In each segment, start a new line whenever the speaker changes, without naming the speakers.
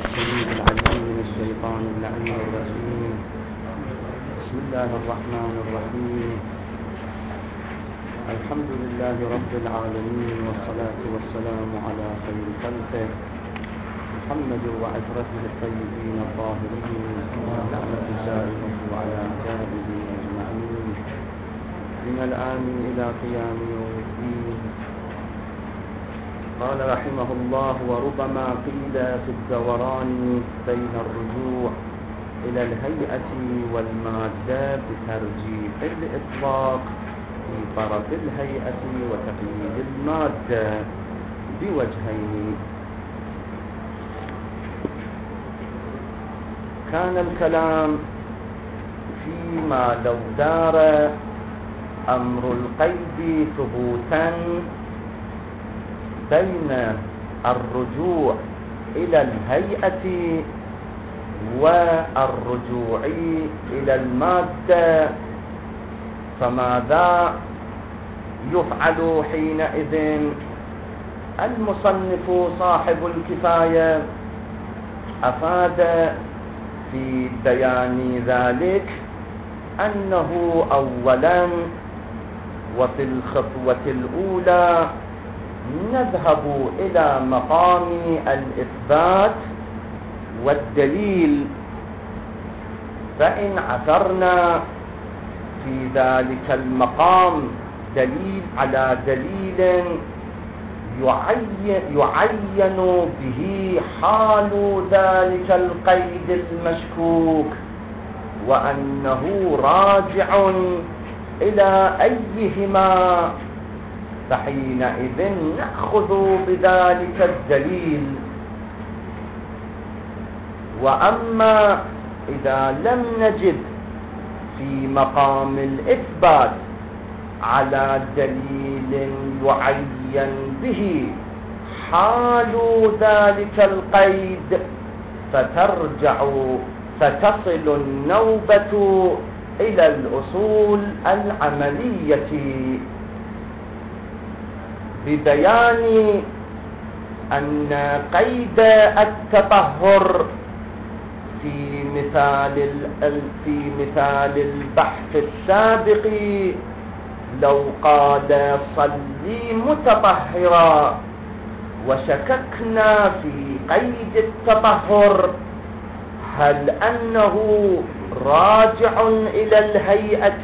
السميع العليم من الشيطان اللعين الرجيم. بسم الله الرحمن الرحيم. الحمد لله رب العالمين، والصلاة والسلام على خير خلقه محمد وعترته الطيبين الطاهرين، ونعمة سائره وعلى أعدائه أجمعين من الآن إلى قيام يوم الدين. قال رحمه الله: وربما قيل في الدوران بين الرجوع إلى الهيئة والمادة بترجيح الإطلاق في طرف الهيئة وتقييد المادة بوجهين. كان الكلام فيما لو دار أمر القيد ثبوتا بين الرجوع إلى الهيئة والرجوع إلى المادة، فماذا يفعل حينئذ؟ المصنف صاحب الكفاية أفاد في بيان ذلك أنه أولا وفي الخطوة الأولى نذهب إلى مقام الإثبات والدليل، فإن عثرنا في ذلك المقام دليل على دليل يعين به حال ذلك القيد المشكوك وأنه راجع إلى أيهما، فحينئذ نأخذ بذلك الدليل. وأما إذا لم نجد في مقام الإثبات على دليل يعين به حال ذلك القيد، فتصل النوبة إلى الأصول العملية ببيان أن قيد التطهر في مثال البحث السابق لو قال صلي متطهرا وشككنا في قيد التطهر هل أنه راجع إلى الهيئة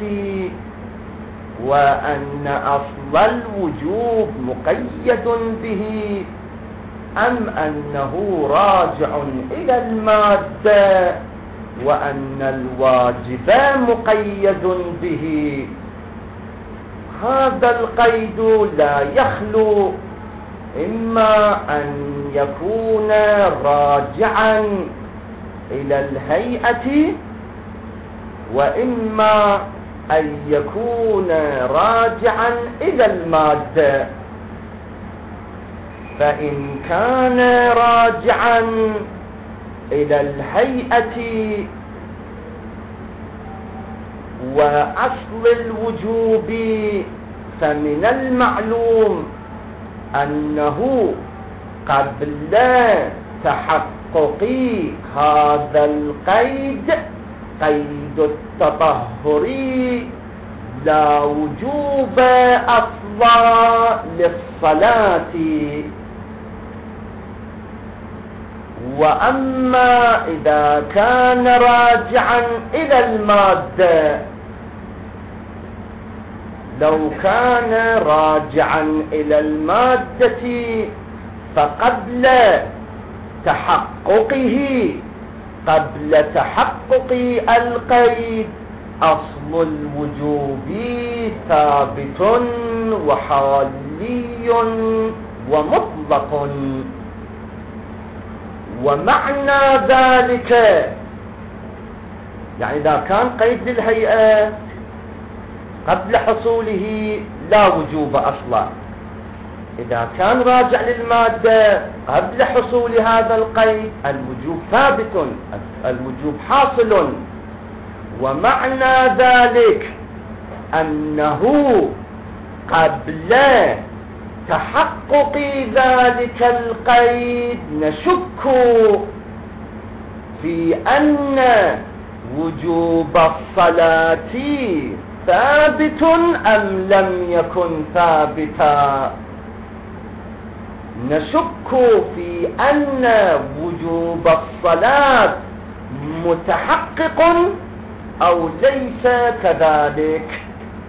وأن أصل الوجوب مقيد به، أم أنه راجع إلى المادة وأن الواجب مقيد به. هذا القيد لا يخلو إما أن يكون راجعا إلى الهيئة، وإما أن يكون راجعا إلى المادة. فإن كان راجعا إلى الهيئة وأصل الوجوب، فمن المعلوم أنه قبل تحقق هذا القيد، قيد التطهر، لا وجوب أصلا للصلاة. وأما إذا كان راجعا إلى المادة، لو كان راجعا إلى المادة فقبل تحقق القيد أصل الوجوب ثابت وحالي ومطلق. ومعنى ذلك يعني إذا كان قيد الهيئة قبل حصوله لا وجوب أصلا، إذا كان راجع للمادة قبل حصول هذا القيد الوجوب ثابت، الوجوب حاصل. ومعنى ذلك أنه قبل تحقق ذلك القيد نشك
في أن وجوب الصلاة ثابت أم لم يكن ثابتا. نشك في أن وجوب الصلاة متحقق أو ليس كذلك،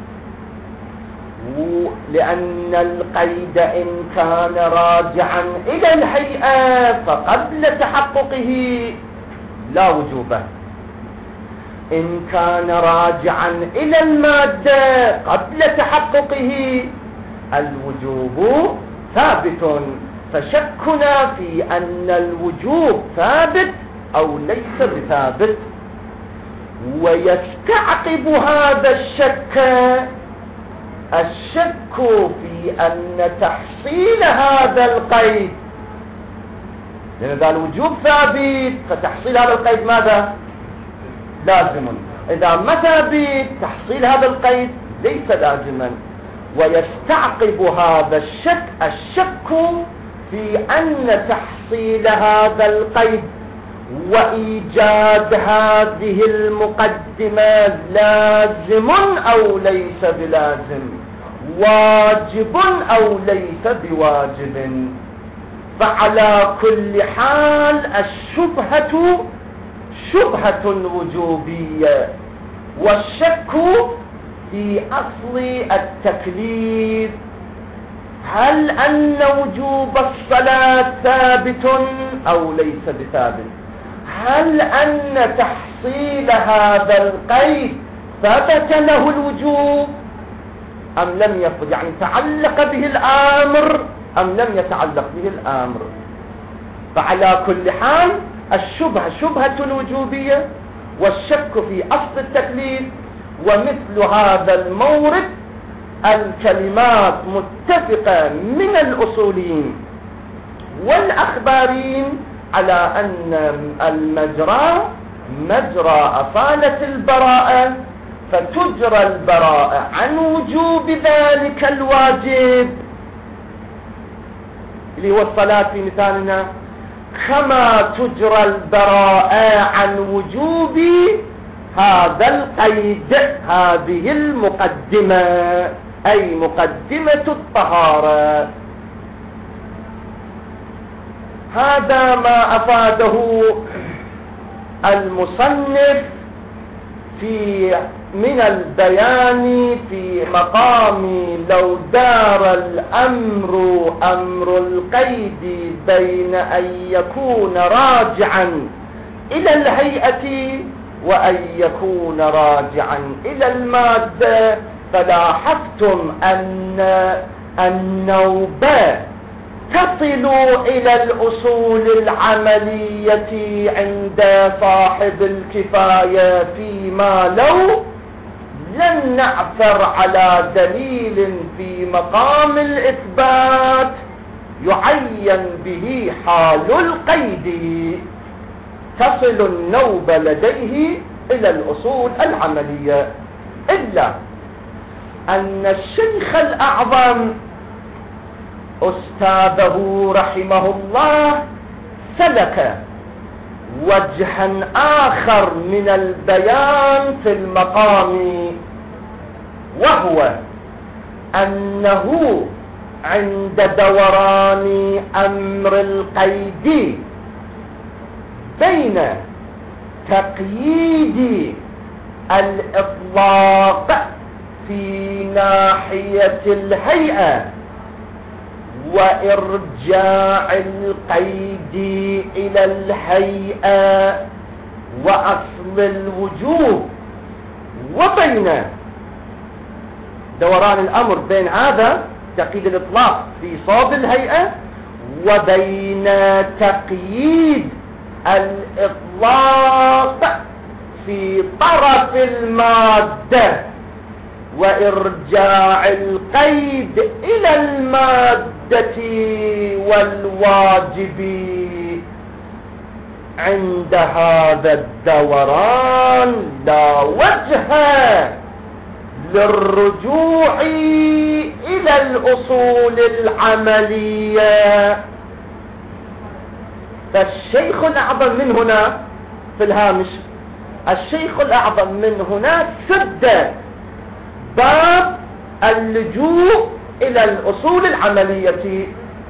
لأن القيد إن كان راجعا إلى الهيئة فقبل تحققه لا وجوبه، إن كان راجعا إلى المادة قبل تحققه الوجوب ثابت. فشكنا في أن الوجوب ثابت أو ليس بثابت. ويستعقب هذا الشك في أن تحصيل هذا القيد، لأن إذا الوجوب ثابت فتحصيل هذا القيد ماذا؟ لازم. إذا ما ثابت تحصيل هذا القيد ليس لازما. ويستعقب هذا الشك في أن تحصيل هذا القيد وإيجاد هذه المقدمة لازم أو ليس بلازم، واجب أو ليس بواجب. فعلى كل حال الشبهة شبهة وجوبية، والشك في أصل التكليف. هل أن وجوب الصلاة ثابت أو ليس بثابت؟ هل أن تحصيل هذا القيد ثبت له الوجوب أم لم يثبت؟ يعني تعلق به الأمر أم لم يتعلق به الأمر؟ فعلى كل حال الشبهة شبهة الوجوبية، والشك في أصل التكليف. ومثل هذا المورد الكلمات متفقة من الأصوليين والأخباريين على أن المجرى مجرى أصالة البراءة، فتجرى البراءة عن وجوب ذلك الواجب اللي هو الصلاة في مثالنا، كما تجرى البراءة عن وجوب هذا القيد، هذه المقدمة، أي مقدمة الطهارة. هذا ما أفاده المصنف من البيان في مقام لو دار الأمر أمر القيد بين أن يكون راجعا إلى الهيئة وأن يكون راجعا إلى المادة. فلاحظتم أن النوبة تصل إلى الأصول العملية عند صاحب الكفاية، فيما لو لم نعثر على دليل في مقام الإثبات يعين به حال القيد، تصل النوبة لديه إلى الأصول العملية. إلا أن الشيخ الأعظم أستاذه رحمه الله سلك وجها آخر من البيان في المقام، وهو أنه عند دوران أمر القيد بين تقييد الإطلاق في ناحية الهيئة وإرجاع القيد إلى الهيئة وأصل الوجوب، وبين دوران الأمر بين هذا تقييد الإطلاق في صوب الهيئة وبين تقييد الإطلاق في طرف المادة وإرجاع القيد إلى المادة والواجب. عند هذا الدوران لا وجه للرجوع إلى الأصول العملية. فالشيخ الأعظم من هنا في الهامش: الشيخ الأعظم من هنا سد باب اللجوء إلى الأصول العملية.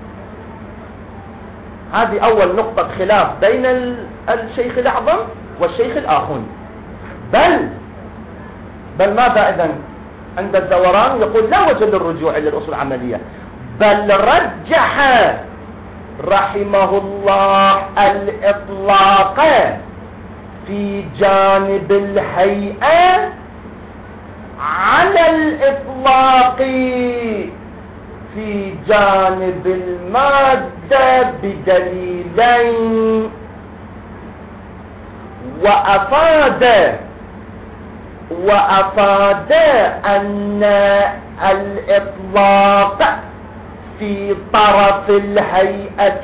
هذه أول نقطة خلاف بين الشيخ الأعظم والشيخ الآخون. بل ماذا إذن عند الدوران؟ يقول لا وجه للرجوع إلى الأصول العملية، بل رجح رحمه الله الإطلاق في جانب الهيئة على الإطلاق في جانب المادة بدليلين. وأفاد أن الإطلاق في طرف الهيئة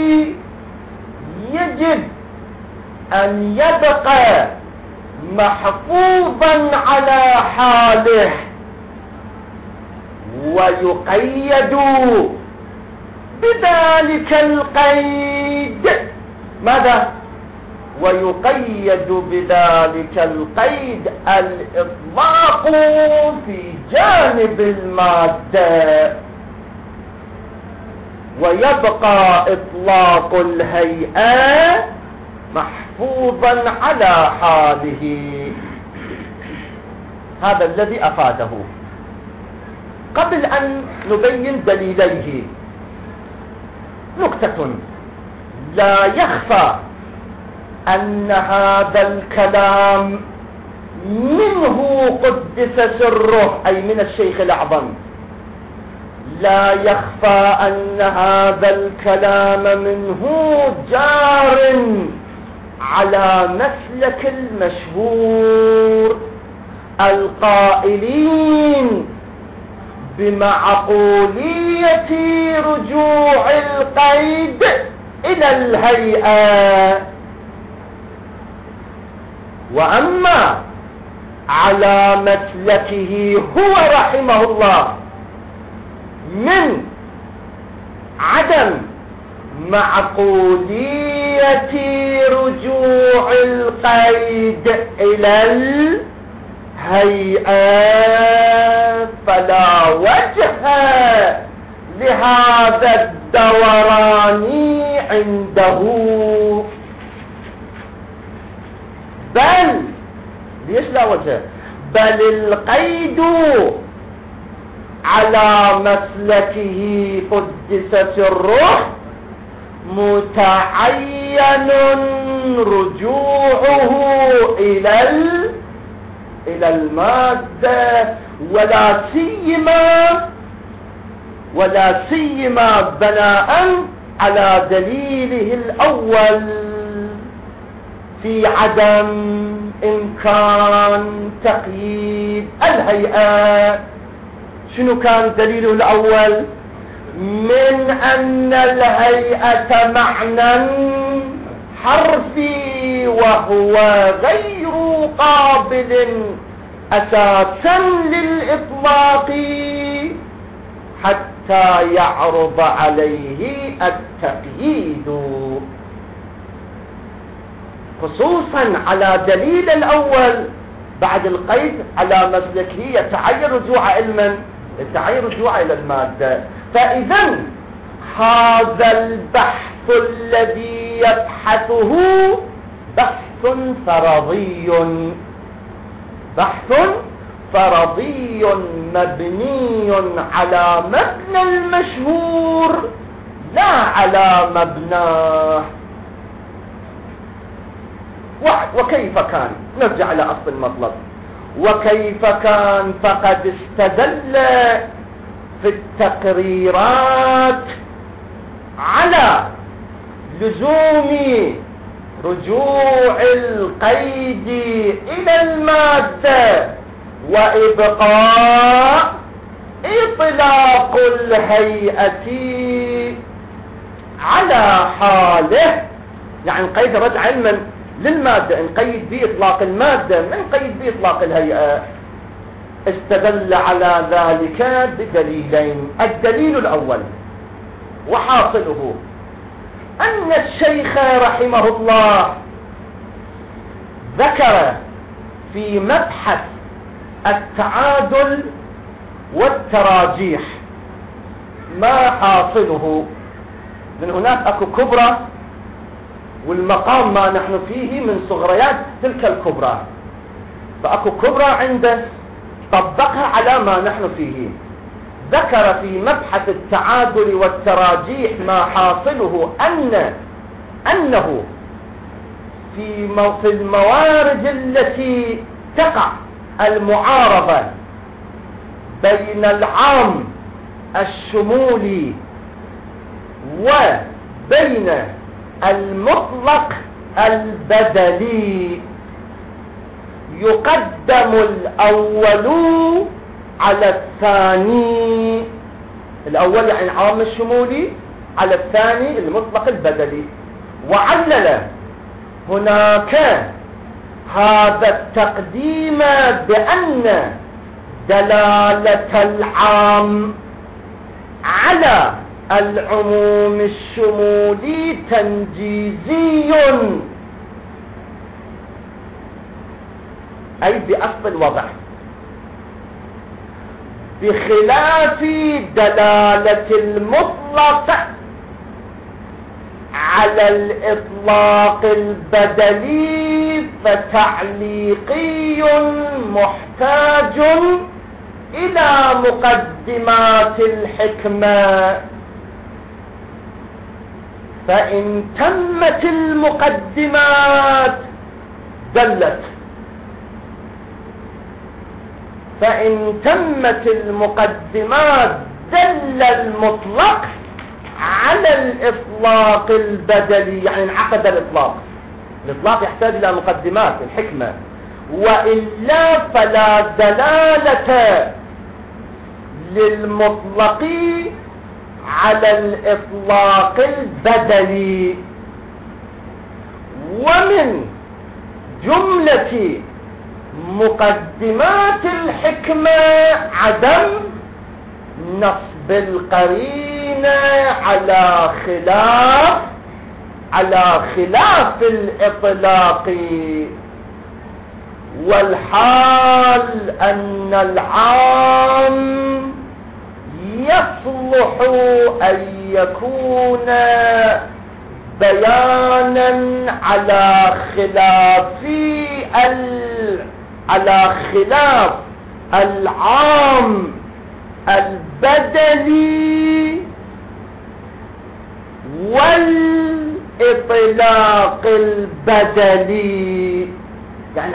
يجب أن يبقى محفوظا على حاله، ويقيد بذلك القيد. ماذا؟ ويقيد بذلك القيد الإطلاق في جانب المادة، ويبقى إطلاق الهيئة محفوظا على حاله. هذا الذي أفاده. قبل أن نبين دليليه، نكتة: لا يخفى أن هذا الكلام منه قدس سره، أي من الشيخ الأعظم. لا يخفى أن هذا الكلام منه جار على مسلك المشهور القائلين بمعقولية رجوع القيد إلى الهيئة. وأما على مسلكه هو رحمه الله من عدم معقولية رجوع القيد إلى الهيئة، فلا وجه لهذا الدوران عنده. بل ليش لا وجه؟ بل القيد على مسلكه قدس سره متعين رجوعه إلى المادة، ولا سيما بناء على دليله الأول في عدم إمكان تقييد الهيئة. شنو كان دليله الأول؟ من أن الهيئة معنى حرفي وهو غير قابل أساسا للإطلاق حتى يعرض عليه التقييد، خصوصا على دليل الأول بعد القيد على مسلكه يتعين رجوع إلى المادة. فإذا هذا البحث الذي يبحثه بحث فرضي مبني على مبنى المشهور لا على مبناه. وكيف كان؟ نرجع إلى أصل المطلب. وكيف كان؟ فقد استدل في التقريرات على لزوم رجوع القيد إلى المادة وإبقاء إطلاق الهيئة على حاله. يعني قيد رجع علما للمادة، نقيد بإطلاق المادة من قيد بإطلاق الهيئة. استدل على ذلك بدليلين. الدليل الأول وحاصله أن الشيخ رحمه الله ذكر في مبحث التعادل والتراجيح ما حاصله. من هناك اكو كبرى، والمقام ما نحن فيه من صغريات تلك الكبرى، فاكو كبرى عنده طبقها على ما نحن فيه. ذكر في مبحث التعادل والتراجيح ما حاصله أنه في الموارد التي تقع المعارضة بين العام الشمولي وبين المطلق البدلي يقدم الأول على الثاني. الأول يعني العام الشمولي، على الثاني المطلق البدلي. وعلل هناك هذا التقديم بأن دلالة العام على العموم الشمولي تنجيزي، أي بأصل الوضع، بخلاف دلالة المطلق على الإطلاق البدلي فتعليقي محتاج إلى مقدمات الحكمة. فإن تمت المقدمات دلت، فإن تمت المقدمات دل المطلق على الإطلاق البدلي، يعني انعقد الإطلاق. الإطلاق يحتاج إلى مقدمات الحكمة، وإلا فلا دلالة للمطلق على الإطلاق البدلي. ومن جملة مقدمات الحكمة عدم نصب القرينة على خلاف الإطلاق، والحال أن العام يصلح أن يكون بيانا على خلاف العام البدلي والإطلاق البدلي. يعني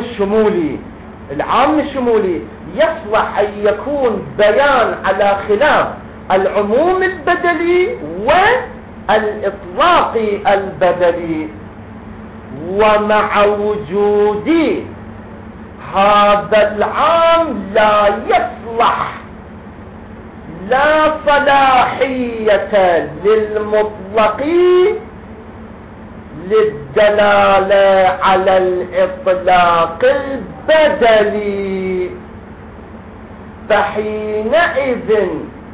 العام الشمولي يصلح أن يكون بيان على خلاف العموم البدلي والإطلاق البدلي. ومع وجود هذا العام لا صلاحية للمطلق للدلالة على الإطلاق البدلي، فحينئذ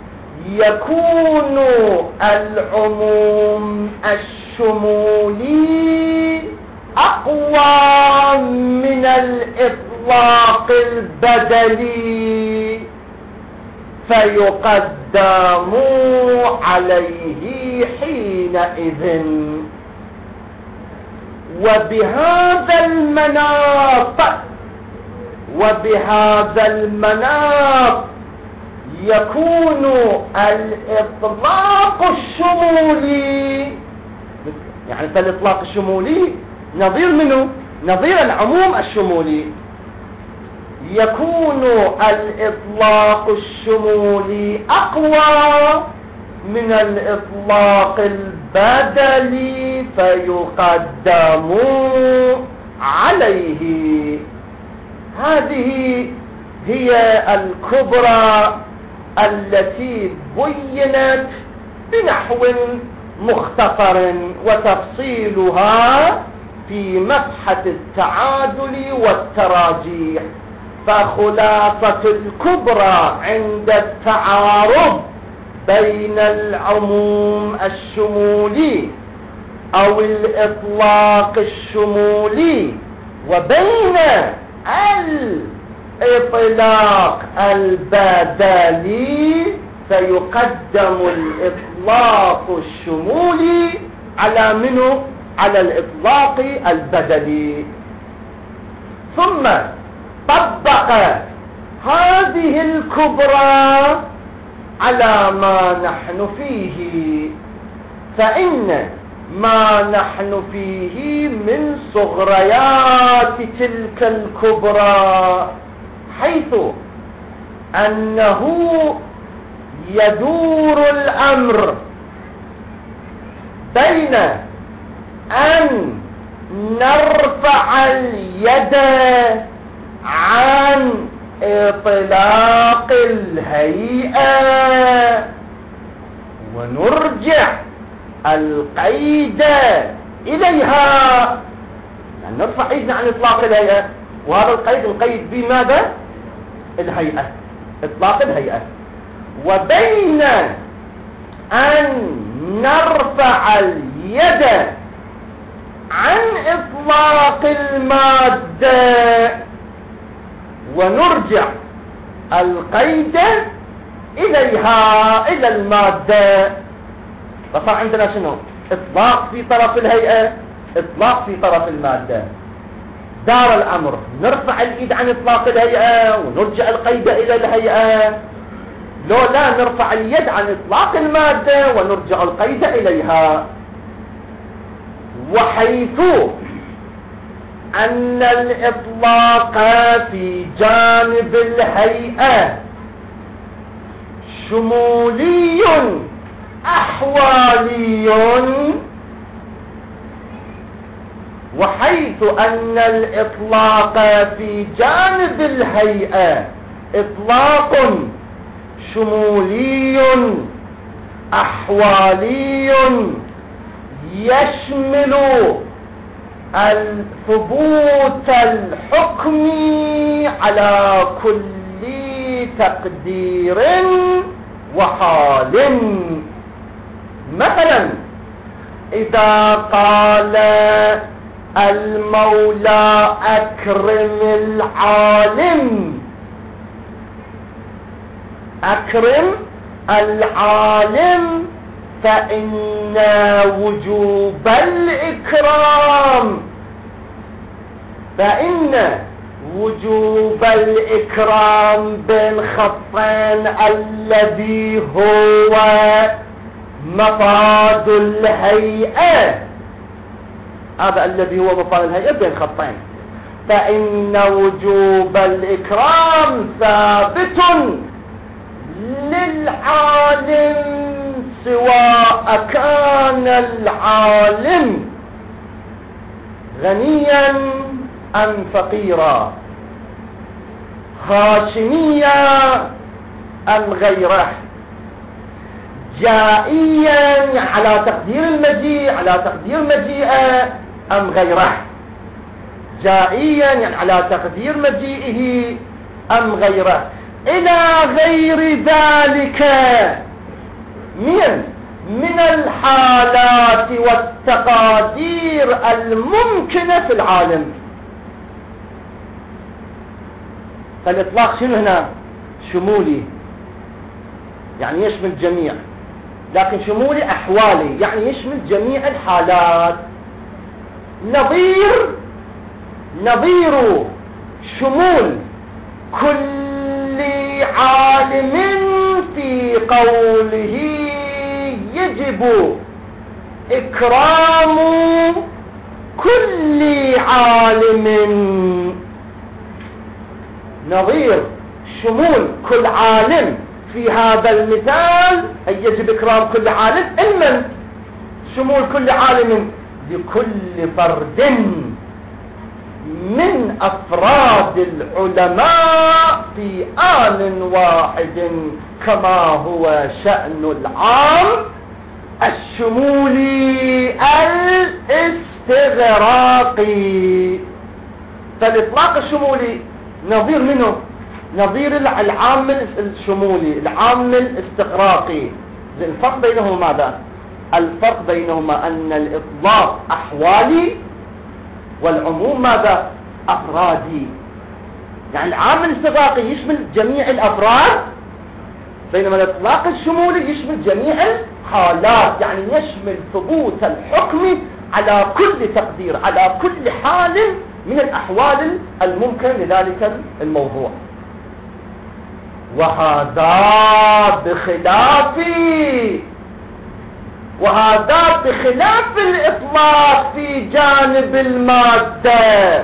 يكون العموم الشمولي أقوى من الإطلاق البدلي، فيقدم عليه حينئذ. وبهذا المناط يكون الإطلاق الشمولي، يعني الإطلاق الشمولي نظير منه؟ نظير العموم الشمولي. يكون الإطلاق الشمولي أقوى من الإطلاق البدلي فيقدم عليه. هذه هي الكبرى التي بينت بنحو مختصر، وتفصيلها في مبحث التعادل والتراجيح. فخلاصة الكبرى عند التعارض بين العموم الشمولي أو الإطلاق الشمولي وبين الإطلاق البدلي فيقدم الإطلاق الشمولي على منه؟ على الإطلاق البدلي. ثم طبق هذه الكبرى على ما نحن فيه، فإن ما نحن فيه من صغريات تلك الكبرى، حيث أنه يدور الأمر بين أن نرفع اليد عن إطلاق الهيئة ونرجع القيد إليها، يعني نرفع ايدنا عن إطلاق الهيئة، وهذا القيد نقيد بماذا؟ الهيئة، إطلاق الهيئة. وبين أن نرفع اليد عن إطلاق المادة ونرجع القيد إليها، إلى المادة، فصار عندنا شنو؟ إطلاق في طرف الهيئة، إطلاق في طرف المادة. دار الأمر نرفع اليد عن إطلاق الهيئة ونرجع القيد إلى الهيئة، لو لا نرفع اليد عن إطلاق المادة ونرجع القيد إليها. وحيث أن الإطلاق في جانب الهيئة شمولي أحوالي، وحيث أن الإطلاق في جانب الهيئة إطلاق شمولي أحوالي يشمل الثبوت الحكمي على كل تقدير وحال. مثلا إذا قال المولى أكرم العالم، أكرم العالم، فإن وجوب الإكرام، فإن وجوب الإكرام بين خطين الذي هو مفاد الهيئة، هذا الذي هو مفاد الهيئة بين خطين، فإن وجوب الإكرام ثابت للعالم سواء كان العالم غنيا أم فقيرا، هاشميا أم غيره، جائيا على تقدير المجيء، على تقدير مجيئه أم غيره، جائيا يعني على تقدير مجيئه أم غيره، إلى غير ذلك من الحالات والتقادير الممكنة في العالم. فالإطلاق شنو هنا؟ شمولي، يعني يشمل جميع، لكن شمولي أحوالي يعني يشمل جميع الحالات. نظير شمول كل عالم في قوله يجب إكرام كل عالم، نظير شمول كل عالم في هذا المثال أي يجب إكرام كل عالم، علما شمول كل عالم لكل فرد من أفراد العلماء في آن واحد، كما هو شأن العام الشمولي الاستغراقي. فالإطلاق الشمولي نظير منه، نظير العام الشمولي، العام الاستغراقي. الفرق بينهما ماذا؟ الفرق بينهما أن الإطلاق أحوالي والعموم ماذا؟ أفرادي، يعني العام الاستغراقي يشمل جميع الأفراد، بينما الإطلاق الشمولي يشمل جميع الحالات، يعني يشمل ثبوت الحكم على كل تقدير، على كل حال من الأحوال الممكن لذلك الموضوع. وهذا بخلاف الإطلاق في جانب المادة.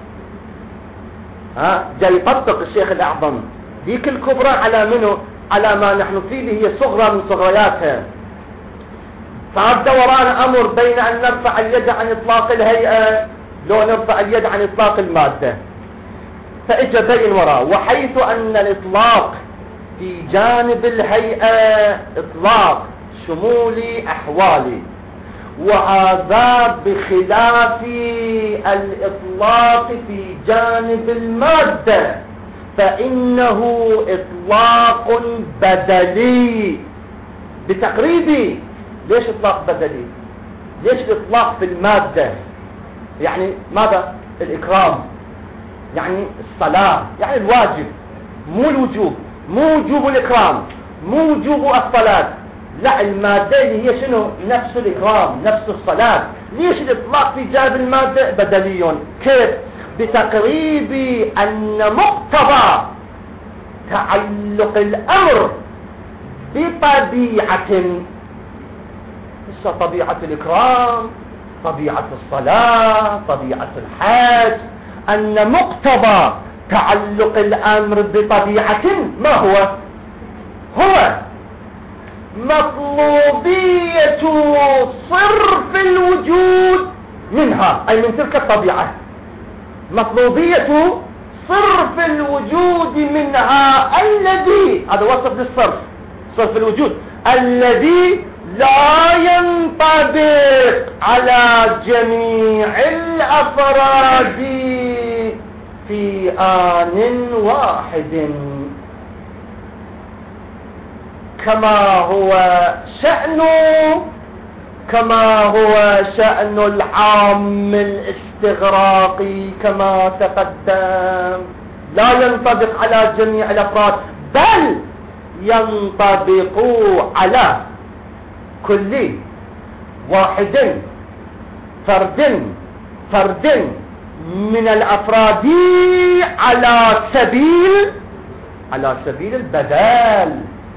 جاي يطبق الشيخ الأعظم ذيك الكبرى على منه، على ما نحن فيه اللي هي صغرى من صغرياتها. فهذا دوران أمر بين أن نرفع اليد عن إطلاق الهيئة لو نرفع اليد عن إطلاق المادة، فإجا بين وراء. وحيث أن الإطلاق في جانب الهيئة إطلاق شمولي أحوالي، وهذا بخلاف الإطلاق في جانب المادة، فإنه إطلاق بدلي بتقريبي. ليش إطلاق بدلي؟ ليش الإطلاق في المادة؟ يعني ماذا؟ الإكرام، يعني الصلاة، يعني الواجب، مو الوجوب، مو وجوب الإكرام، مو وجوب الصلاة، لا، المادة اللي هي شنو؟ نفس الإكرام، نفس الصلاة. ليش الإطلاق في جانب المادة بدلي؟ كيف؟ بتقريب أن مقتضى تعلق الأمر بطبيعة، طبيعة الإكرام، طبيعة الصلاة، طبيعة الحج، أن مقتضى تعلق الأمر بطبيعة ما هو؟ هو مطلوبية صرف الوجود منها، أي من تلك الطبيعة، مطلوبية صرف الوجود منها الذي، هذا وصف للصرف، صرف الوجود الذي لا ينطبق على جميع الأفراد في آن واحد، كما هو شأن العام الاستغراقي كما تقدم، لا ينطبق على جميع الأفراد، بل ينطبق على كل واحد فرد من الأفراد على سبيل البدل،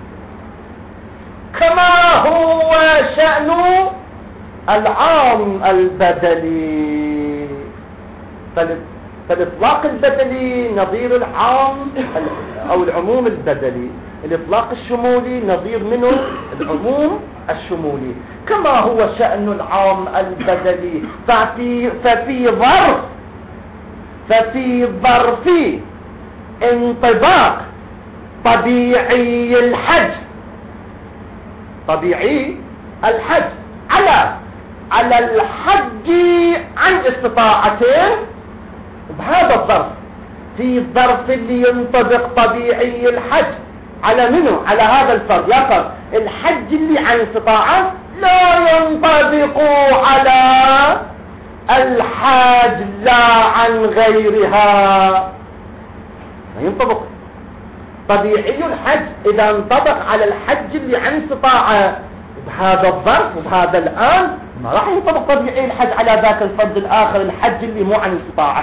كما هو شأن العام البدلي. فالإطلاق البدلي نظير العام أو العموم البدلي، الإطلاق الشمولي نظير منه العموم الشمولي، كما هو شأن العام البدلي. ففي ظرف انطباق طبيعي الحج على الحج عن استطاعته، بهذا الظرف، في الظرف اللي ينطبق طبيعي الحج على منه؟ على هذا الفرد، لا فرد، الحج اللي عن استطاعة لا ينطبق على الحاج لا عن غيرها، ما ينطبق. طبيعي الحج إذا انطبق على الحج اللي عن استطاعة بهذا الظرف وبهذا الآن، ما راح ينطبق طبيعي الحج على ذاك الفرد الآخر الحج اللي مو عن استطاعة.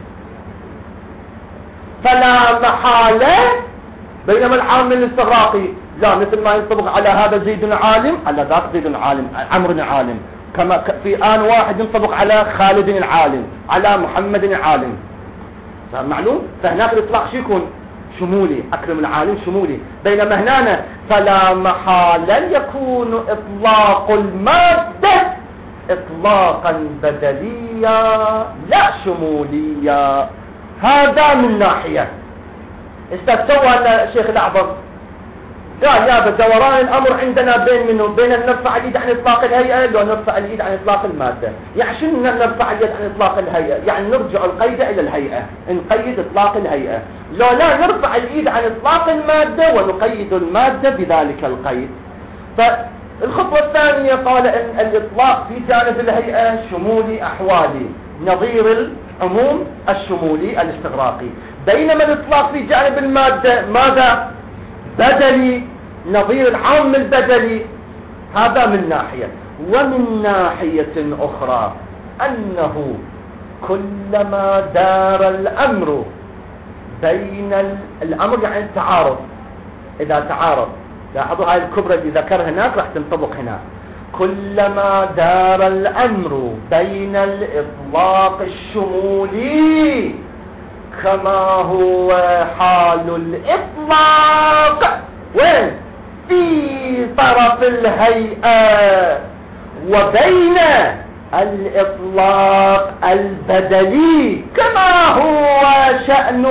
فلا محالة، بينما العامل الاستغراقي لا، مثل ما ينطبق على هذا زيد عالم على ذاك زيد عالم، عمرو عالم، كما في آن واحد ينطبق على خالد العالم، على محمد العالم، صار معلوم. فهناك الإطلاق شو يكون؟ شمولي، أكرم العالم شمولي، بينما هنا فلا محالة يكون إطلاق المادة إطلاقا بدليا لا شموليا. هذا من ناحية. استفسوا الشيخ الأعظم قال يا بدوران الأمر عندنا بين أن نرفع اليد عن إطلاق الهيئة لو نرفع اليد عن إطلاق المادة. يعني شنو نرفع اليد عن إطلاق الهيئة؟ يعني نرجع القيد إلى الهيئة، نقيد إطلاق الهيئة، لو لا نرفع اليد عن إطلاق المادة ونقيد المادة بذلك القيد. فالخطوة الثانية قال أن الإطلاق في جانب الهيئة شمولي أحوالي، نظير عموم الشمولي الاستغراقي. بينما الإطلاق في جانب المادة ماذا؟ بدلي، نظير العام البدلي. هذا من ناحية. ومن ناحية أخرى أنه كلما دار الأمر بين الأمر يعني التعارض، إذا تعارض، لاحظوا هاي الكبرى اللي ذكرها هناك راح تنطبق هنا. كلما دار الأمر بين الإطلاق الشمولي كما هو حال الإطلاق وين؟ في طرف الهيئة، وبين الإطلاق البدلي كما هو شأن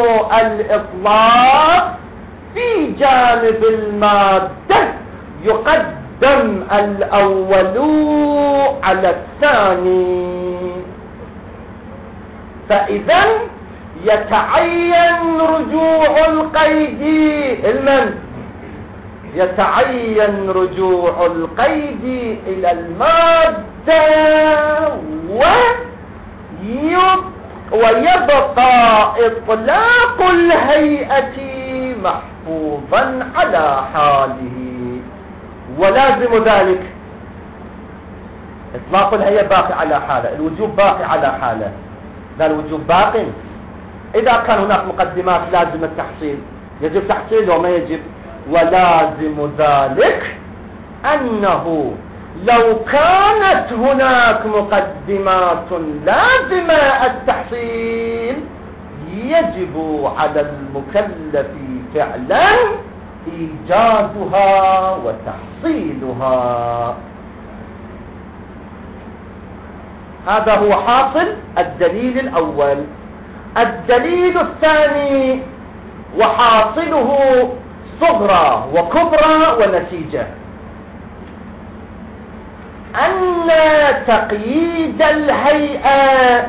الإطلاق في جانب المادة، يقدم الأول على الثاني. فإذا يتعين رجوع القيد يتعين رجوع القيد إلى المادة، ويبقى إطلاق الهيئة محفوظا على حاله. ولازم ذلك إطلاق الهيئة باقي على حاله، الوجوب باقي على حاله. ذا الوجوب باقي. إذا كان هناك مقدمات لازم التحصيل، يجب تحصيله وما يجب. ولازم ذلك أنه لو كانت هناك مقدمات لازمة التحصيل يجب على المكلف فعلا إيجادها وتحصيلها. هذا هو حاصل الدليل الأول. الدليل الثاني وحاصله صغرى وكبرى ونتيجة، أن تقييد الهيئة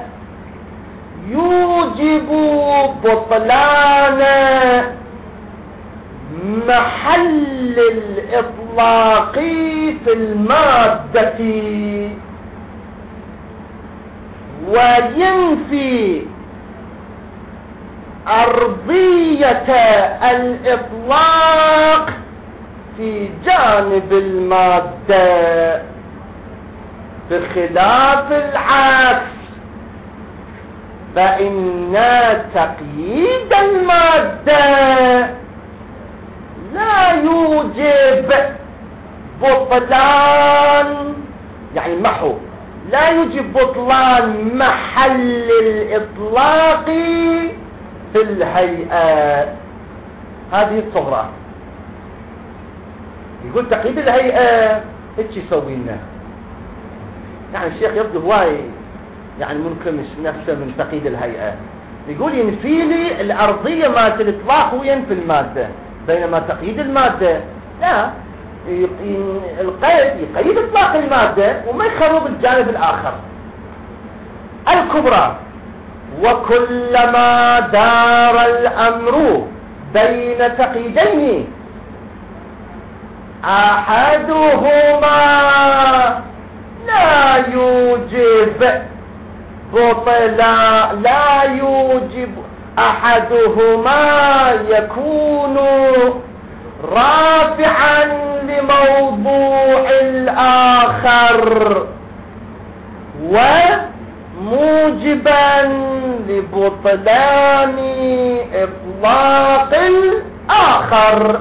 يوجب بطلان محل الإطلاق في المادة، وينفي أرضية الإطلاق في جانب المادة، بخلاف العكس، فإن تقييد المادة لا يوجب بطلان، يعني محو، لا يوجب بطلان محل الإطلاق في الهيئة. هذه الصغرى. يقول تقييد الهيئة ايش يسوي لنا؟ يعني الشيخ يبدو هواي يعني منكمش نفسه من تقييد الهيئة. يقول ينفي لي الأرضية مالت الإطلاق وينفي المادة، بينما تقييد المادة لا، القيد يقيد إطلاق المادة وما يخرب الجانب الآخر. الكبرى. وكلما دار الأمر بين تقييدين أحدهما لا يوجب بطلا، لا يوجب أحدهما يكون رافعا لموضوع الآخر وموجبا لبطلان إطلاق الآخر.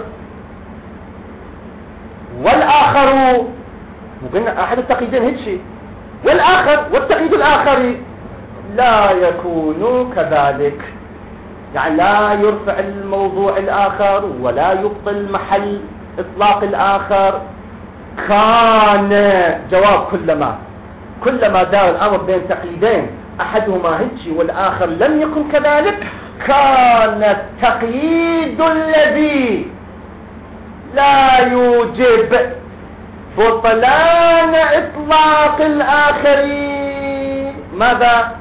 والآخر وقلنا أحد التقييدين هيك شيء، والآخر والتقييد الآخر لا يكون كذلك، يعني لا يرفع الموضوع الآخر ولا يبطل محل إطلاق الآخر. كان جواب كلما دار الأمر بين تقييدين أحدهما هيك والآخر لم يكن كذلك، كان التقييد الذي لا يوجب بطلان إطلاق الآخر ماذا؟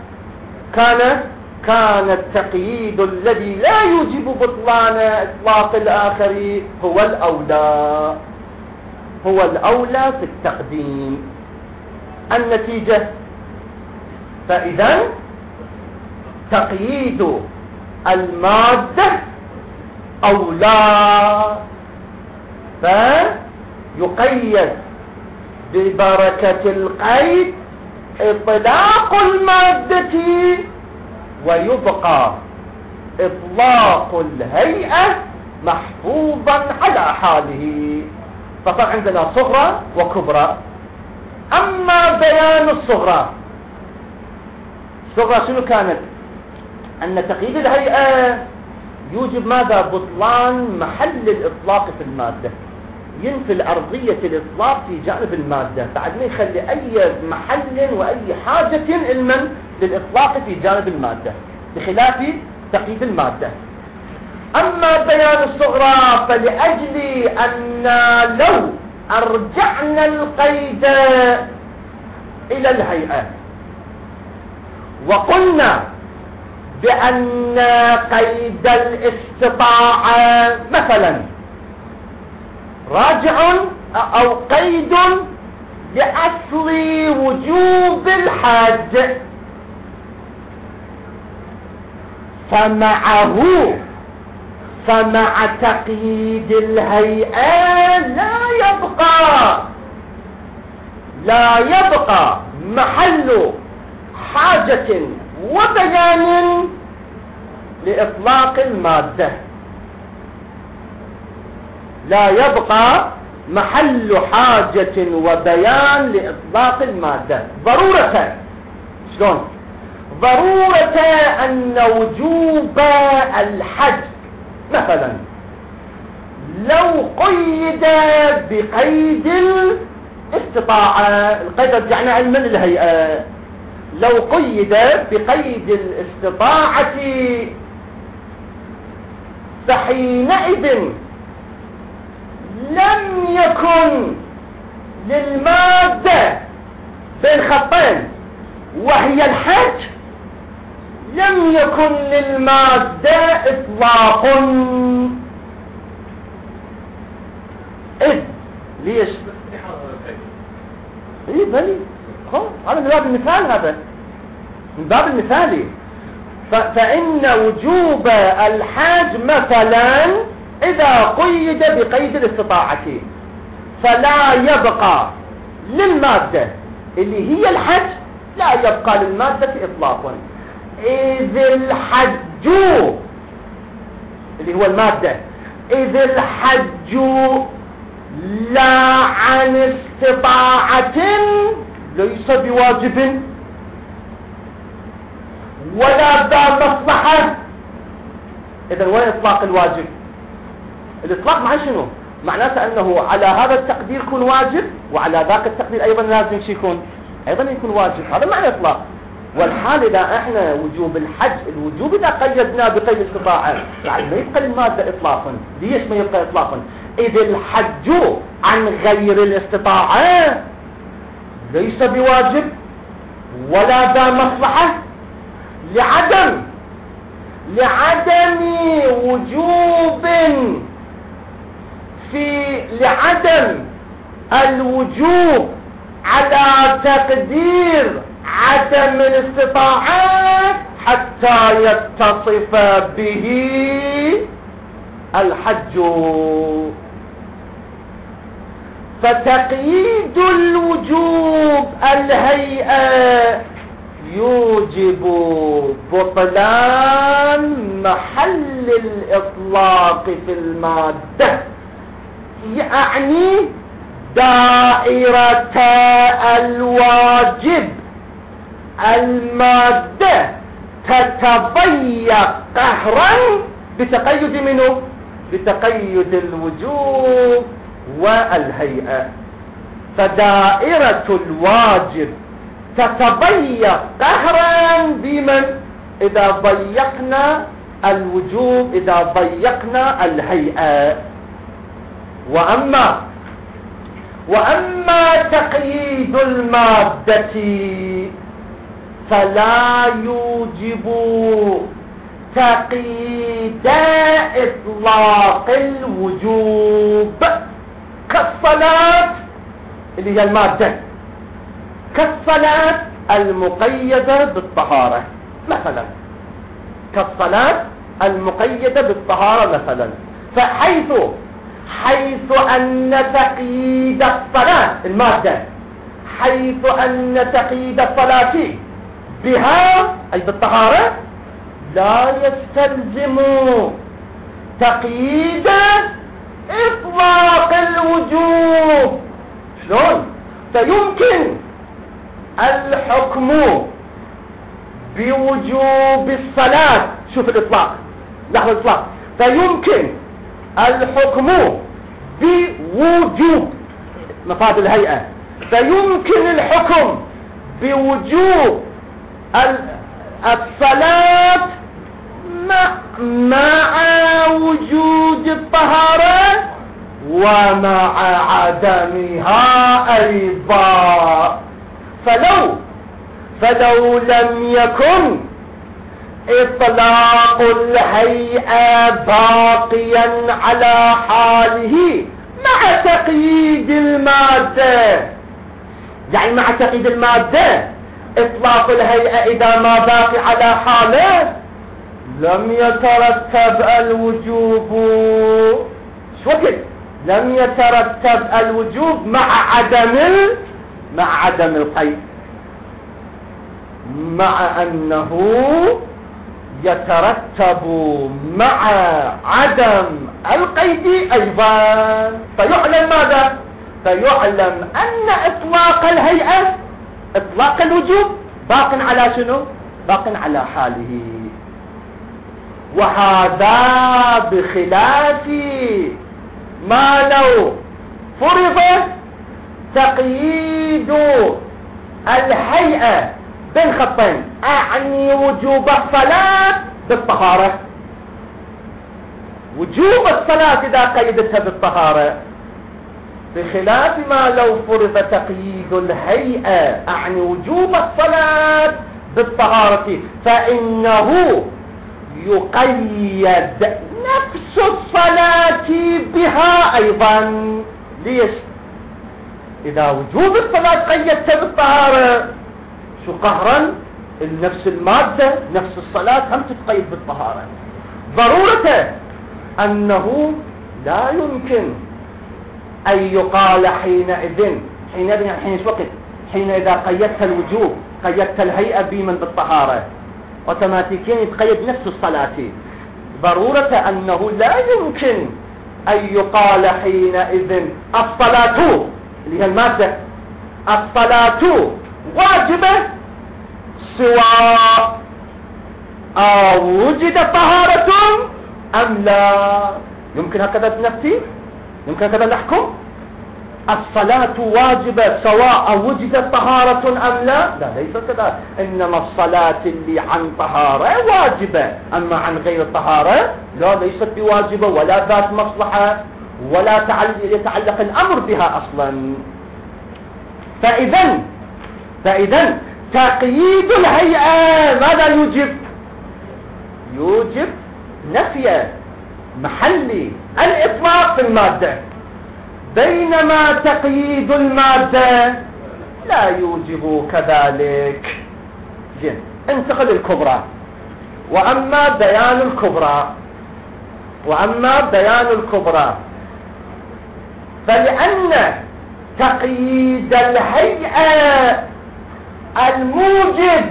كان التقييد الذي لا يوجب بطلان إطلاق الآخر هو الأولى في التقديم. النتيجة، فإذا تقييد المادة أو لا، فيقيد ببركة القيد إطلاق المادة ويبقى إطلاق الهيئة محفوظا على حاله. فصار عندنا صغرى وكبرى. أما بيان الصغرى، الصغرى شنو كانت؟ أن تقييد الهيئة يوجب ماذا؟ بطلان محل الإطلاق في المادة، ينفي أرضية الإطلاق في جانب المادة، بعد ما يخلي أي محل وأي حاجة علما للإطلاق في جانب المادة بخلاف تقييد المادة. أما بيان الصغرى فلأجل أن لو أرجعنا القيد إلى الهيئة وقلنا بأن قيد الاستطاعة مثلا راجع أو قيد لأصل وجوب الحج، فمع تقييد الهيئة لا يبقى محل حاجة وبيان لإطلاق المادة، لا يبقى محل حاجة وبيان لإطلاق المادة ضرورة. شلون؟ ضرورة أن وجوب الحج مثلا لو قيد بقيد الاستطاعة، القيد رجعنا علما للهيئة، لو قيد بقيد الاستطاعة فحينئذ لم يكن للمادة بين خطين وهي الحج، لم يكن للمادة إطلاق. إذ ليش؟ إيه بلي هذا من باب المثال، هذا من باب المثالي. فإن وجوب الحج مثلا إذا قيد بقيد الاستطاعة فلا يبقى للمادة اللي هي الحج، لا يبقى للمادة إطلاقا، إذ الحج اللي هو المادة، إذ الحج لا عن استطاعة ليس بواجب ولا ذا مصلحة. إذن وين إطلاق الواجب؟ الإطلاق مع شنو؟ معناته أنه على هذا التقدير يكون واجب وعلى ذاك التقدير أيضا لازم يكون أيضا يكون واجب، هذا معنى إطلاق. والحال إذا إحنا وجوب الحج، الوجوب إذا قيدناه بقيد الاستطاعة بعد ما يبقى المادة إطلاقا. ليش ما يبقى إطلاقا؟ إذ الحج عن غير الاستطاعة ليس بواجب ولا ذا مصلحة، لعدم وجوب لعدم الوجوب على تقدير عدم الاستطاعة حتى يتصف به الحج. فتقييد الوجوب الهيئة يوجب بطلان محل الإطلاق في المادة، يعني دائرة الواجب المادة تتضيق قهرا بتقيد منه؟ بتقيد الوجوب والهيئة. فدائرة الواجب تتضيق قهرا بمن؟ إذا ضيقنا الوجوب، إذا ضيقنا الهيئة. وأما تقييد المادة فلا يوجب تقييد إطلاق الوجوب، كالصلاة اللي هي المادة، كالصلاة المقيدة بالطهارة مثلا. كالصلاة المقيدة بالطهارة مثلا. فحيث أن تقييد الصلاة المادة، حيث أن تقييد الصلاة بها أي بالطهارة لا يستلزم تقييد إطلاق الوجوب. شلون؟ فيمكن الحكم بوجوب الصلاة، شوف الإطلاق، لحظة الإطلاق، فيمكن الحكم بوجوب مفاد الهيئة، فيمكن الحكم بوجوب الصلاة مع وجود الطهارة ومع عدمها أيضا. فلو لم يكن إطلاق الهيئة باقيا على حاله مع تقييد المادة، يعني مع تقييد المادة إطلاق الهيئة إذا ما باقي على حاله لم يترتب الوجوب. شو وقت؟ لم يترتب الوجوب مع عدم القيد، مع أنه يترتب مع عدم القيد أيضا. فيعلم ماذا؟ فيعلم أن إطلاق الهيئة، إطلاق الوجوب باق على شنو؟ باق على حاله. وهذا بخلاف ما لو فرض تقييد الهيئة بين خطين، أعني وجوب الصلاة بالطهارة. وجوب الصلاة إذا قيدتها بالطهارة، بخلاف ما لو فرض تقييد الهيئة أعني وجوب الصلاة بالطهارة، فإنه يقيد نفس الصلاة بها أيضا. ليش؟ إذا وجوب الصلاة قيدتها بالطهارة، شو قهرا نفس المادة نفس الصلاة هم تتقيد بالطهارة. ضرورة أنه لا يمكن أن يقال حينئذ حين وقت حين إذا قيدت الوجوب قيدت الهيئة بمن بالطهارة أوتوماتيكيا يتقيد نفس الصلاة. ضرورة أنه لا يمكن أن يقال حينئذ الصلاة اللي هي المادة الصلاة واجبة سواء وجد طهارة أم لا. يمكن هكذا نفتي؟ يمكن هكذا نحكم؟ الصلاة واجبة سواء وجدت طهارة أم لا؟ لا، ليس كذا. إنما الصلاة اللي عن طهارة واجبة، أما عن غير طهارة لا، ليست بواجبة ولا ذات مصلحة ولا يتعلق الأمر بها أصلا. فإذا تقييد الهيئة ماذا يوجب؟ يوجب نفي محل الإطلاق في المادة، بينما تقييد المادة لا يوجب كذلك. جن انتقل الكبرى. وأما بيان الكبرى فلأن تقييد الهيئة الموجب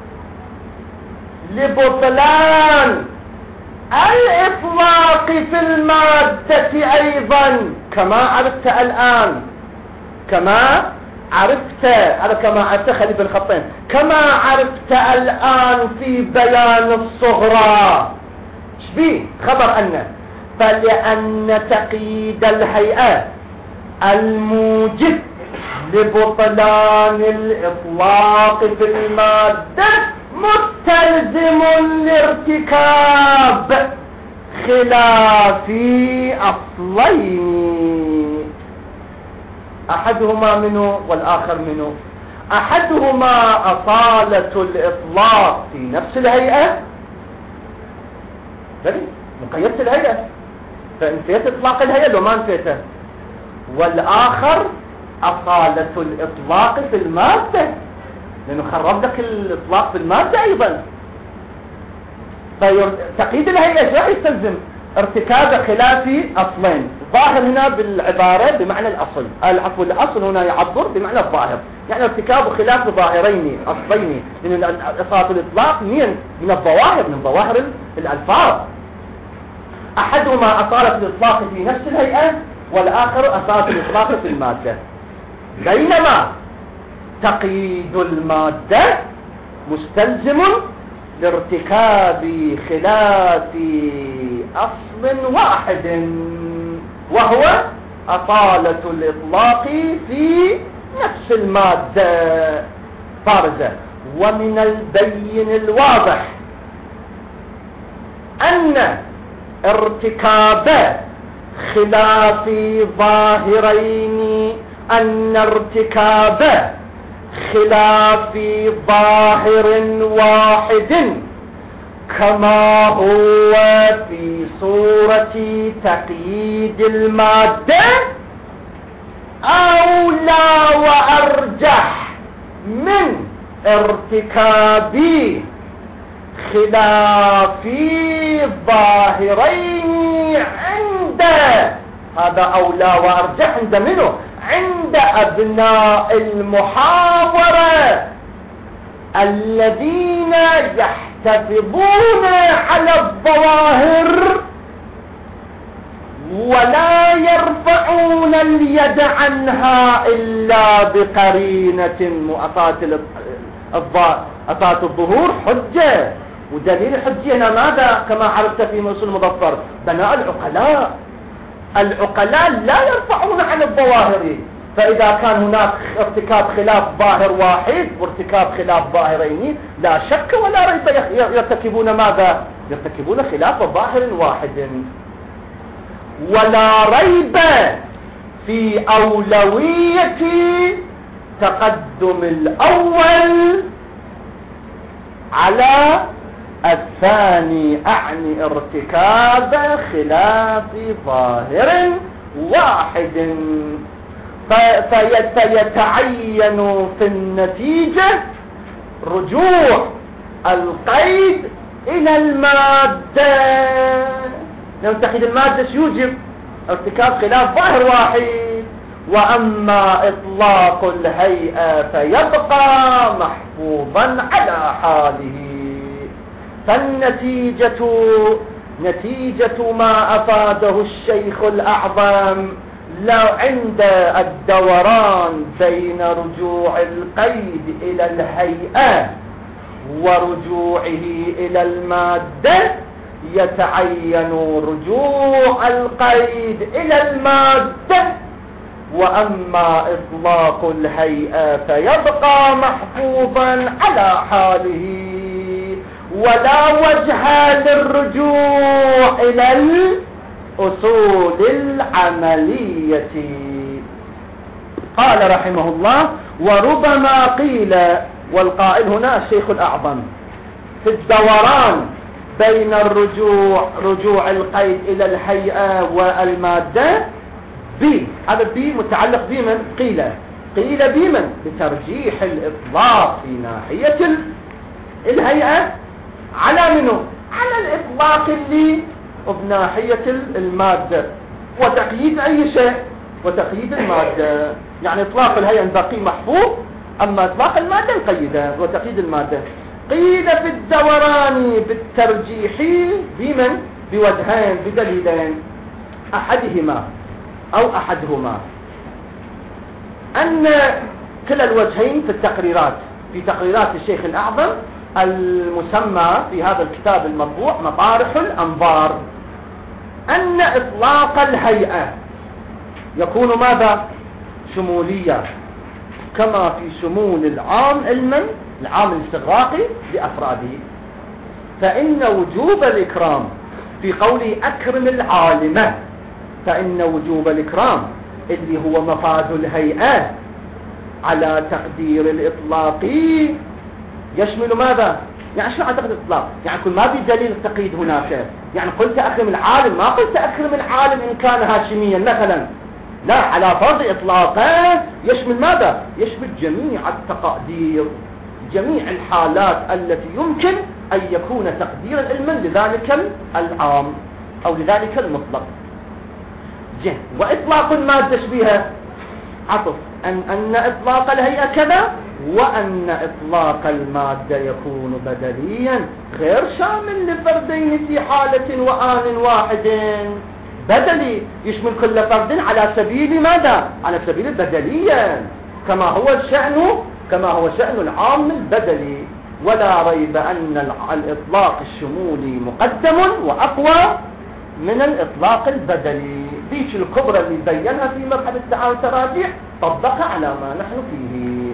لبطلان الإطلاق في المادة أيضا كما عرفت الآن، كما عرفت خلي بالخطين، كما عرفت الآن في بيان الصغرى. شبيه خبر أن فلأن تقييد الهيئة الموجب لبطلان الإطلاق في المادة مستلزم لارتكاب خلاف أصلين، أحدهما منه والآخر منه. أحدهما أصالة الإطلاق في نفس الهيئة، مقيدة الهيئة فانفيت إطلاق الهيئة لو ما انفيته، والآخر أصالة الإطلاق في المادة لأنه خرب لك الإطلاق في المادة أيضا. فتقييد الهيئة ايش راح يستلزم؟ ارتكاب خلاف اصلين، ظاهر هنا بالعبارة بمعنى الاصل، العفو الاصل هنا يعبر بمعنى الظاهر، يعني ارتكاب خلاف ظاهرين اصلين، لان اصالة الاطلاق من الظواهر، من ظواهر الالفاظ. احدهما اصالة الاطلاق في نفس الهيئة، والاخر اصالة الاطلاق في المادة. بينما تقييد المادة مستلزم لارتكاب خلاف أصل واحد، وهو أصالة الإطلاق في نفس المادة بارزة. ومن البين الواضح أن ارتكاب خلاف ظاهرين، أن ارتكاب خلاف ظاهر واحد كما هو في صورة تقييد المادة أولى وأرجح من ارتكاب خلاف ظاهرين عند، هذا أولى وأرجح عند منه؟ عند أبناء المحاورة الذين يحتفظون على الظواهر ولا يرفعون اليد عنها إلا بقرينة. أصالة الظهور حجة، ودليل الحجة هنا ماذا؟ كما عرفت في موصول المظفر، بناء العقلاء. العقلاء لا يرفعون عن الظواهر، فإذا كان هناك ارتكاب خلاف ظاهر واحد وارتكاب خلاف ظاهرين لا شك ولا ريب يرتكبون ماذا؟ يرتكبون خلاف ظاهر واحد. ولا ريب في أولوية تقدم الأول على الثاني، أعني ارتكاب خلاف ظاهر واحد. فيتعين في النتيجة رجوع القيد إلى المادة، لأن تقييد المادة يوجب ارتكاب خلاف ظاهر واحد. وأما إطلاق الهيئة فيبقى محفوظا على حاله. فالنتيجة نتيجة ما أفاده الشيخ الأعظم لو عند الدوران بين رجوع القيد إلى الهيئة ورجوعه إلى المادة، يتعين رجوع القيد إلى المادة، وأما إطلاق الهيئة فيبقى محفوظا على حاله، ولا وجه للرجوع إلى الأصول العملية. قال رحمه الله: وربما قيل، والقائل هنا الشيخ الأعظم، في الدوران بين رجوع القيد إلى الهيئة والمادة هذا متعلق بمن؟ قيل بمن؟ بترجيح الإطلاق في ناحية الهيئة على منه؟ على الإطلاق اللي بناحية المادة، وتقييد أي شيء، وتقييد المادة. يعني إطلاق الهيئة الباقي محفوظ، أما إطلاق المادة القيدة وتقييد المادة. قيل في الدوران بالترجيح بمن؟ بوجهين، بدليلين، أحدهما أن كلا الوجهين في التقريرات، في تقريرات الشيخ الأعظم المسمى في هذا الكتاب المطبوع مطارح الأنظار، أن إطلاق الهيئة يكون ماذا؟ شمولية، كما في شمول العام علما، العام الاستغراقي لأفراده. فإن وجوب الإكرام في قوله أكرم العالمة، فإن وجوب الإكرام اللي هو مفاد الهيئة على تقدير الإطلاقي يشمل ماذا؟ يعني شو أعتقد الإطلاق؟ يعني كل ما في دليل التقييد هناك، يعني قلت أكرم العالم، ما قلت أكرم العالم إن كان هاشميا مثلا، لا، على فرض إطلاقه يشمل ماذا؟ يشمل جميع التقادير، جميع الحالات التي يمكن أن يكون تقديرا علما لذلك العام أو لذلك المطلق. وإطلاق المادة بها عطف أن إطلاق الهيئة كذا، وأن إطلاق المادة يكون بدليا غير شامل لفردين في حالة وآن واحد، بدلي يشمل كل فرد على سبيل ماذا؟ على سبيل البدلية، كما هو شأن العام البدلي. ولا ريب أن الإطلاق الشمولي مقدم وأقوى من الإطلاق البدلي. ذيك الكبرى اللي بينها في مبحث التعارض التراجيح طبق على ما نحن فيه.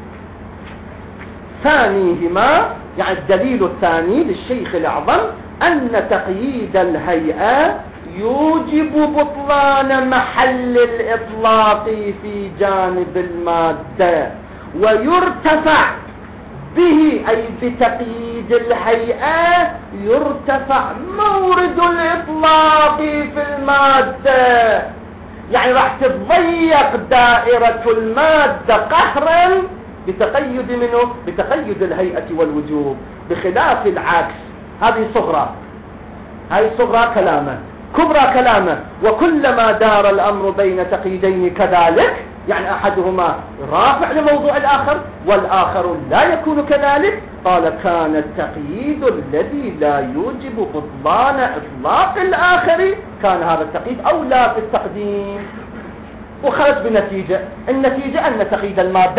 ثانيهما، يعني الدليل الثاني للشيخ الأعظم أن تقييد الهيئة يوجب بطلان محل الإطلاق في جانب المادة، ويرتفع به أي بتقييد الهيئة يرتفع مورد الإطلاق في المادة. يعني راح تتضيق دائرة المادة قهرا بتقيد منه، بتقيد الهيئة والوجوب، بخلاف العكس. هذه صغرى كلامه، كبرى كلامه. وكلما دار الأمر بين تقييدين كذلك، يعني أحدهما رافع لموضوع الآخر والآخر لا يكون كذلك، قال كان التقييد الذي لا يوجب بطلان إطلاق الآخر كان هذا التقييد أولى في التقديم. وخرج بنتيجة، النتيجة أن تقييد المادة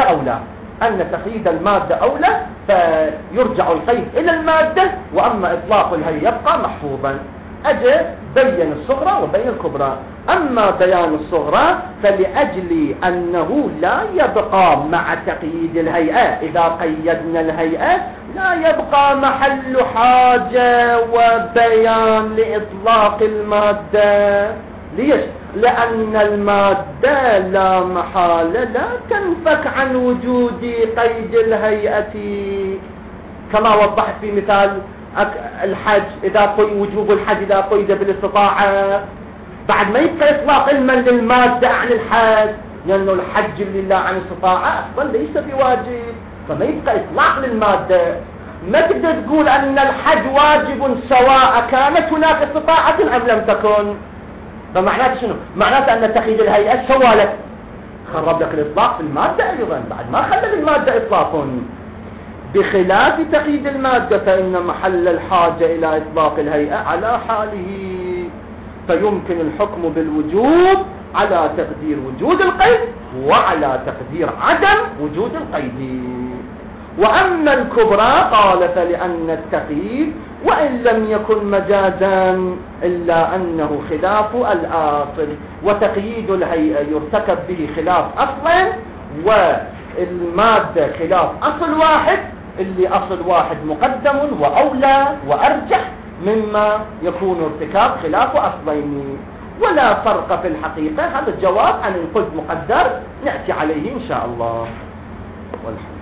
أولى، فيرجع القيد إلى المادة، وأما إطلاق الهيئة يبقى محفوظا. أجل بين الصغرى وبين الكبرى. أما بيان الصغرى فلأجل أنه لا يبقى مع تقييد الهيئة، إذا قيدنا الهيئة لا يبقى محل حاجة وبيان لإطلاق المادة. ليش؟ لأن المادة لا محالة لا تنفك عن وجود قيد الهيئة، كما وضحت في مثال الحج، وجوب الحج إذا قيد بالاستطاعة، بعد ما يبقى إطلاق علما للمادة عن الحج، لأنه الحج لله عن استطاعة أصلا ليس بواجب، فما يبقى إطلاق للمادة. ما تقدر تقول أن الحج واجب سواء كانت هناك استطاعة أم لم تكن. فمعناته شنو؟ معناته أن تقييد الهيئة سوالك خرب لك الإطلاق في المادة أيضا، بعد ما خلى للمادة إطلاق. بخلاف تقييد المادة فإن محل الحاجة إلى إطلاق الهيئة على حاله، فيمكن الحكم بالوجوب على تقدير وجود القيد وعلى تقدير عدم وجود القيد. وأما الكبرى قال فلأن التقييد وإن لم يكن مجازا إلا أنه خلاف الأصل، وتقييد الهيئة يرتكب به خلاف أصل، والمادة خلاف أصل واحد، اللي أصل واحد مقدم وأولى وأرجح مما يكون ارتكاب خلاف أصلين. ولا فرق في الحقيقة. هذا الجواب عن القد مقدر نأتي عليه إن شاء الله. والحمد